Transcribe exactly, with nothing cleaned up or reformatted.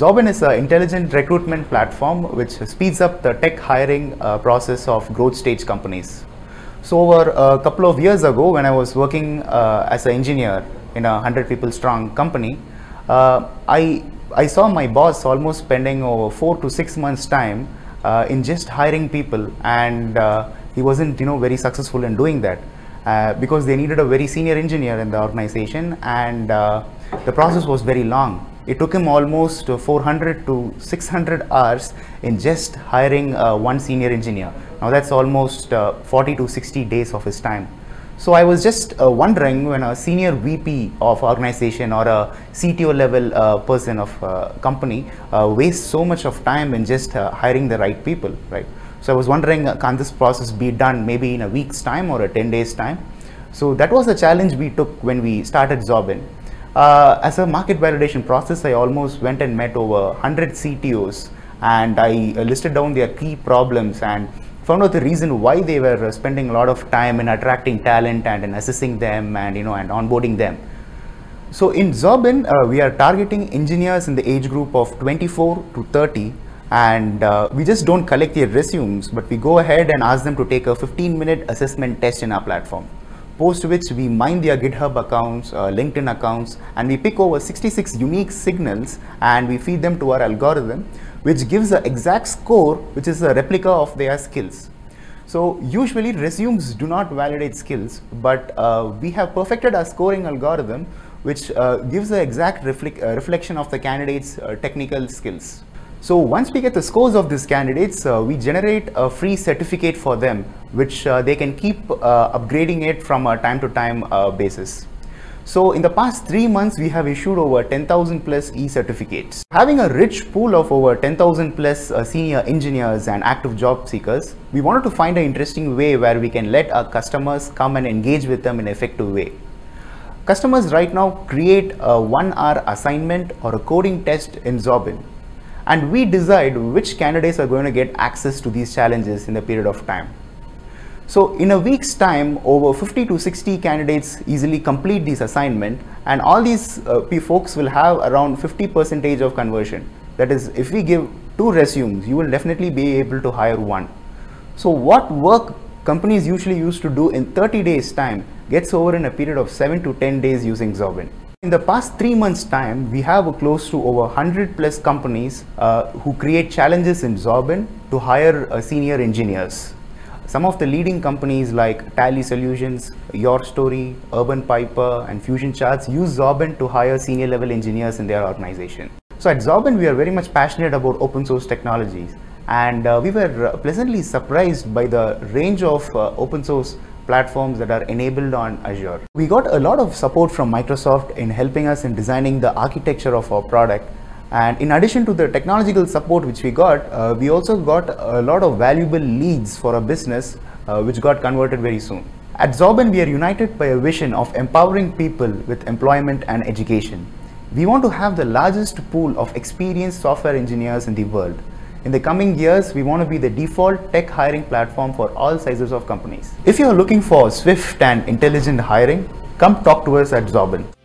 Zobin is an intelligent recruitment platform which speeds up the tech hiring uh, process of growth stage companies. So over a couple of years ago, when I was working uh, as an engineer in a one hundred people strong company, uh, I, I saw my boss almost spending over four to six months time uh, in just hiring people, and uh, he wasn't you know very successful in doing that uh, because they needed a very senior engineer in the organization, and uh, the process was very long. It took him almost four hundred to six hundred hours in just hiring uh, one senior engineer. Now that's almost uh, forty to sixty days of his time. So I was just uh, wondering, when a senior V P of organization or a C T O level uh, person of uh, company uh, wastes so much of time in just uh, hiring the right people, right? So I was wondering, uh, can this process be done maybe in a week's time or a ten days time? So that was a challenge we took when we started Zobin. Uh, as a market validation process, I almost went and met over one hundred C T Os, and I uh, listed down their key problems and found out the reason why they were uh, spending a lot of time in attracting talent and in assessing them and you know and onboarding them. So in Zobin, uh, we are targeting engineers in the age group of twenty-four to thirty, and uh, we just don't collect their resumes, but we go ahead and ask them to take a fifteen minute assessment test in our platform. Post which we mine their GitHub accounts, uh, LinkedIn accounts, and we pick over sixty-six unique signals and we feed them to our algorithm, which gives the exact score which is a replica of their skills. So usually resumes do not validate skills, but uh, we have perfected our scoring algorithm which uh, gives the exact reflect, uh, reflection of the candidate's uh, technical skills. So once we get the scores of these candidates, uh, we generate a free certificate for them, which uh, they can keep uh, upgrading it from a time to time uh, basis. So in the past three months, we have issued over ten thousand plus e-certificates. Having a rich pool of over ten thousand plus uh, senior engineers and active job seekers, we wanted to find an interesting way where we can let our customers come and engage with them in an effective way. Customers right now create a one hour assignment or a coding test in Zobin, and we decide which candidates are going to get access to these challenges in the period of time. So in a week's time, over fifty to sixty candidates easily complete this assignment, and all these uh, folks will have around fifty percent of conversion. That is, if we give two resumes, you will definitely be able to hire one. So what work companies usually used to do in thirty days time gets over in a period of seven to ten days using Zobin. In the past three months time, we have close to over one hundred plus companies uh, who create challenges in Zobin to hire uh, senior engineers. Some of the leading companies like Tally Solutions, Your Story, Urban Piper, and Fusion Charts use Zobin to hire senior level engineers in their organization. So at Zobin, we are very much passionate about open source technologies, and uh, we were uh, pleasantly surprised by the range of uh, open source platforms that are enabled on Azure. We got a lot of support from Microsoft in helping us in designing the architecture of our product. And in addition to the technological support which we got, uh, we also got a lot of valuable leads for our business, uh, which got converted very soon. At Zobin, we are united by a vision of empowering people with employment and education. We want to have the largest pool of experienced software engineers in the world. In the coming years, we want to be the default tech hiring platform for all sizes of companies. If you are looking for swift and intelligent hiring, come talk to us at Zobin.